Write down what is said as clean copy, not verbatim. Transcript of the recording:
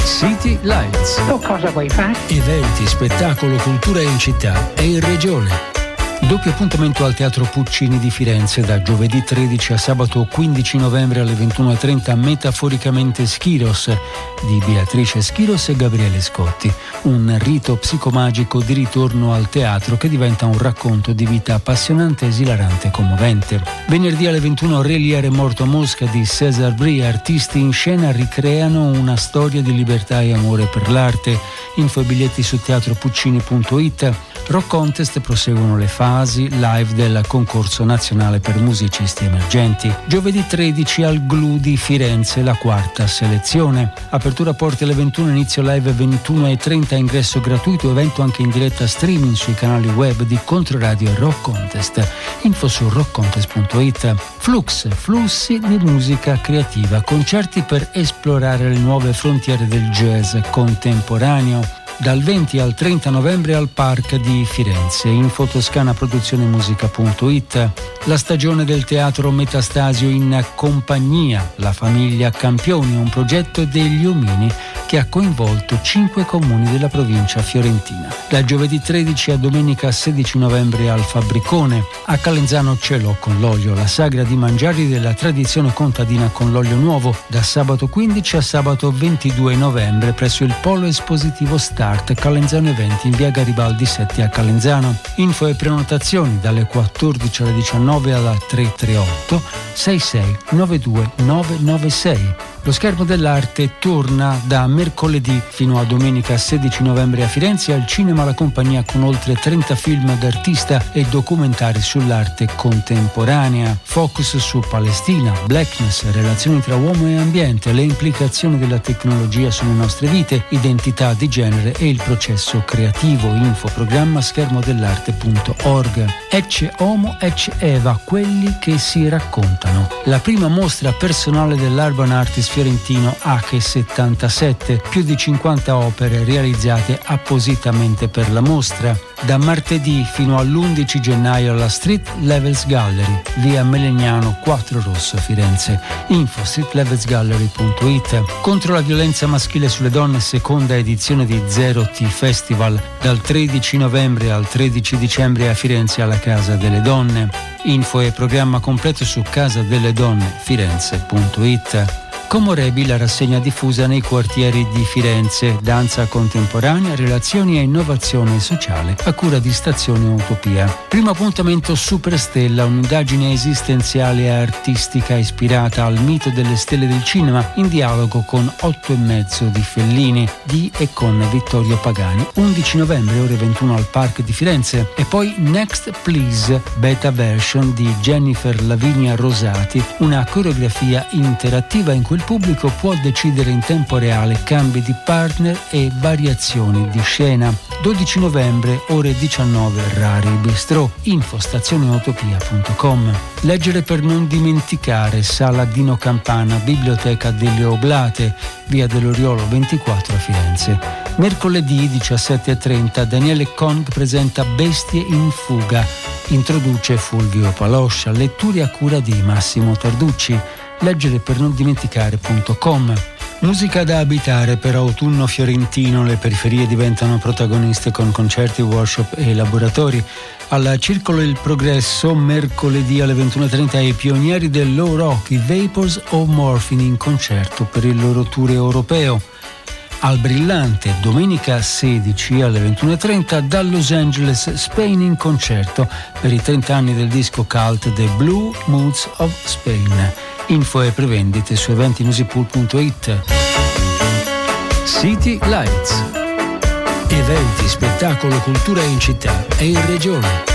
City Lights. Cosa vuoi fare? Eventi, spettacolo, cultura in città e in regione. Doppio appuntamento al Teatro Puccini di Firenze da giovedì 13 a sabato 15 novembre alle 21:30, Metaforicamente Schiros di Beatrice Schiros e Gabriele Scotti. Un rito psicomagico di ritorno al teatro che diventa un racconto di vita appassionante, esilarante e commovente. Venerdì alle 21 Reliere morto a Mosca di César Brie. Artisti in scena ricreano una storia di libertà e amore per l'arte. Info e biglietti su teatropuccini.it. Rock Contest, proseguono le fasi live del concorso nazionale per musicisti emergenti. Giovedì 13 al GLU di Firenze la quarta selezione. Apertura porte alle 21, inizio live 21:30, ingresso gratuito, evento anche in diretta streaming sui canali web di Controradio e Rock Contest. Info su rockcontest.it. Flux, flussi di musica creativa, concerti per esplorare le nuove frontiere del jazz contemporaneo. Dal 20 al 30 novembre al Park di Firenze. Info toscanaproduzzionemusica.it. La stagione del teatro Metastasio in compagnia, la famiglia Campioni, un progetto degli Omini che ha coinvolto 5 comuni della provincia fiorentina. Da giovedì 13 a domenica 16 novembre al Fabbricone. A Calenzano Cielo con l'olio, la sagra di mangiari della tradizione contadina con l'olio nuovo, da sabato 15 a sabato 22 novembre presso il Polo Espositivo Start Calenzano Eventi in via Garibaldi 7 a Calenzano. Info e prenotazioni dalle 14 alle 19 alla 338 66 92 996. Lo schermo dell'arte torna da mercoledì fino a domenica 16 novembre a Firenze al Cinema La Compagnia con oltre 30 film d'artista e documentari sull'arte contemporanea. Focus su Palestina, blackness, relazioni tra uomo e ambiente, le implicazioni della tecnologia sulle nostre vite, identità di genere e il processo creativo. Info programma schermodell'arte.org. Ecce Homo, Ecce Eva, quelli che si raccontano. La prima mostra personale dell'Urban Artist fiorentino H77, più di 50 opere realizzate appositamente per la mostra. Da martedì fino all'11 gennaio alla Street Levels Gallery, via Melegnano 4 Rosso, Firenze. Info streetlevelsgallery.it. Contro la violenza maschile sulle donne, seconda edizione di Zero T Festival, dal 13 novembre al 13 dicembre a Firenze alla Casa delle Donne. Info e programma completo su casadelledonnefirenze.it. Comorebi, la rassegna diffusa nei quartieri di Firenze, danza contemporanea, relazioni e innovazione sociale, a cura di Stazione Utopia. Primo appuntamento Superstella, un'indagine esistenziale e artistica ispirata al mito delle stelle del cinema, in dialogo con 8 e mezzo di Fellini, di e con Vittorio Pagani. 11 novembre, ore 21 al Park di Firenze. E poi Next Please, beta version di Jennifer Lavinia Rosati, una coreografia interattiva in cui il pubblico può decidere in tempo reale cambi di partner e variazioni di scena. 12 novembre, ore 19, Rari Bistrò. Info stazioneutopia.com. Leggere per non dimenticare, Sala Dino Campana, Biblioteca delle Oblate, via dell'Oriolo 24 a Firenze. Mercoledì 17:30 Daniele Kong presenta Bestie in fuga. Introduce Fulvio Paloscia, letture a cura di Massimo Tarducci. Leggere per non dimenticare.com. Musica da abitare per autunno fiorentino, le periferie diventano protagoniste con concerti, workshop e laboratori. Al Circolo Il Progresso, mercoledì alle 21:30 i pionieri del low rock, i Vapors o Morphine, in concerto per il loro tour europeo. Al Brillante, domenica 16 alle 21:30 da Los Angeles, Spain, in concerto per i 30 anni del disco cult The Blue Moods of Spain. Info e prevendite su eventimusicpool.it. City Lights. Eventi, spettacolo, cultura in città e in regione.